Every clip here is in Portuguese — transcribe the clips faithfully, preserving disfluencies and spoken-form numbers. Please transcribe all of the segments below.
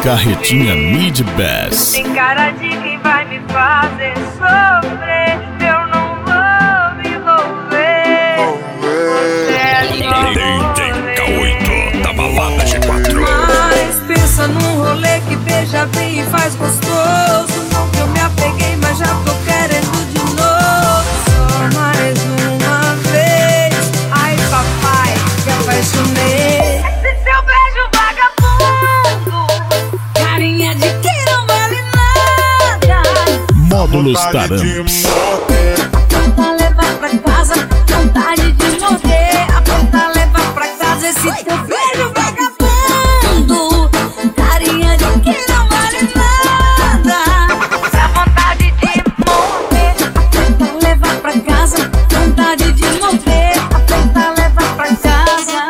Carretinha Mid Bass. Tem cara de quem vai me fazer sofrer. Eu não vou me envolver. Você é D K oito da balada G quatro. Mas pensa num rolê que beija bem e faz gostoso. Não que eu me apeguei, mas já tô querendo de novo. Só mais uma vez. Ai papai, me apaixonei. Esse seu beijo vagabundo, carinha de quem não vale nada. Módulos Taramps. Apronta, levar pra casa, vontade de morder. Apronta, levar pra casa esse teu beijo vagabundo, carinha de quem não vale nada. Dá vontade de morrer. Apronta, levar pra casa, vontade de morder. Apronta, levar pra casa.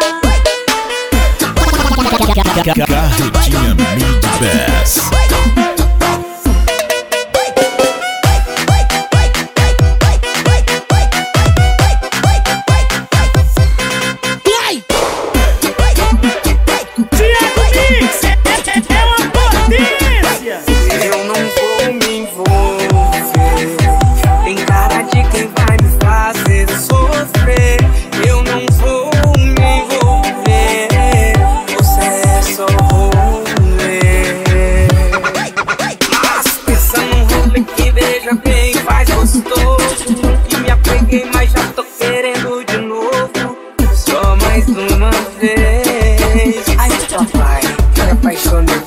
Carretinha Mid Bass. Eu não vou me envolver. Tem cara de quem vai me fazer sofrer. Eu não vou me envolver. Você é só rolê. Mas pensa num rolê que beija bem, faz gostoso. Não que me apeguei, mas já tô querendo de novo. Só mais uma vez. Ai papai, me apaixonei.